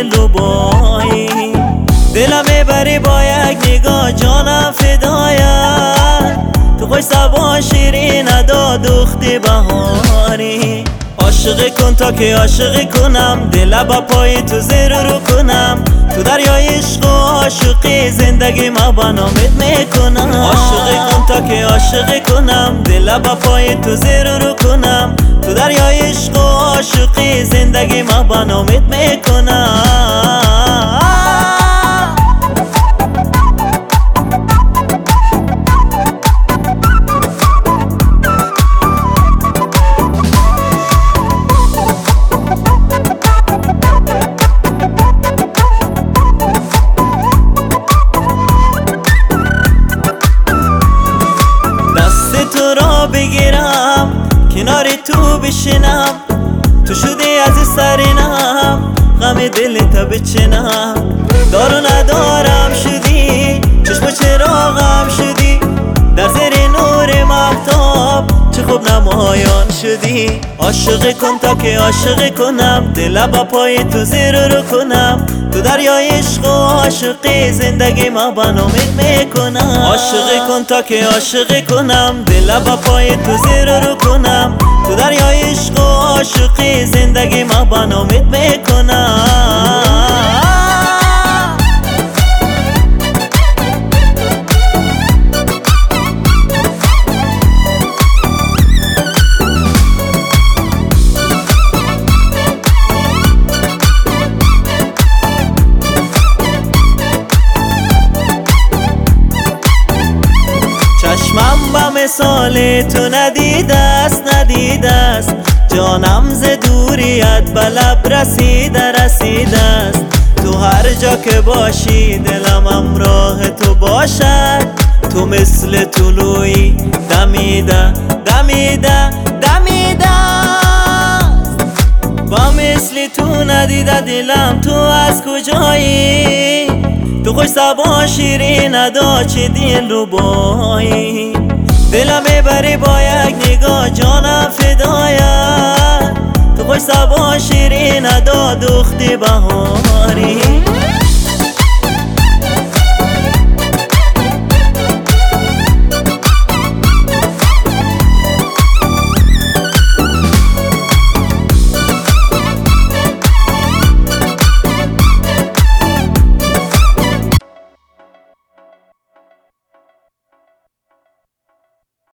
دل ربایی. دلم میبری با یک نگاه جانم فدایت، تو خوش زبان شیرین ادا دختی بهاری. عاشقی کن تا که عاشقی کنم، دل با پای تو زیر رو کنم، تو دریای عشق و عاشقی زندگی ما با نامت میکنم. عاشقی کن تا که عاشقی کنم، دل با پای تو زیر رو کنم، تو دریای عشق و عاشقی زندگی ما با نامت میکنم. تو را بگیرم کنار تو بشینم، تو شدی از سرینم غم دل تا بچینم. دارو ندارم شدی چشم چراغم شدی، در زیر نور ماهتاب چه خوب نمایان شدی. عاشقی کن تا که عاشقی کنم، دل با پای تو زیر رو کنم، تو دریای عشق و عاشقی زندگی ما با نامت میکنم. عاشقی کن تا که عاشقی کنم، دل با پای تو زیر رو کنم، تو دریای عشق و عاشقی زندگی ما با نامت میکنم. چشمم با مثال تو ندیده است، جانم ز دوریت به لب رسیده است. تو هر جا که باشی دلم همراه تو باشد، تو مثل طلوعی دمیده با مثل تو ندیده دلم تو از کجایی. تو خوش زبان شیرین ادا چه دل ربایی. دلم میبری با یک نگاه جانم فدایت، تو خوش زبان شیرین ادا دختی بهاری.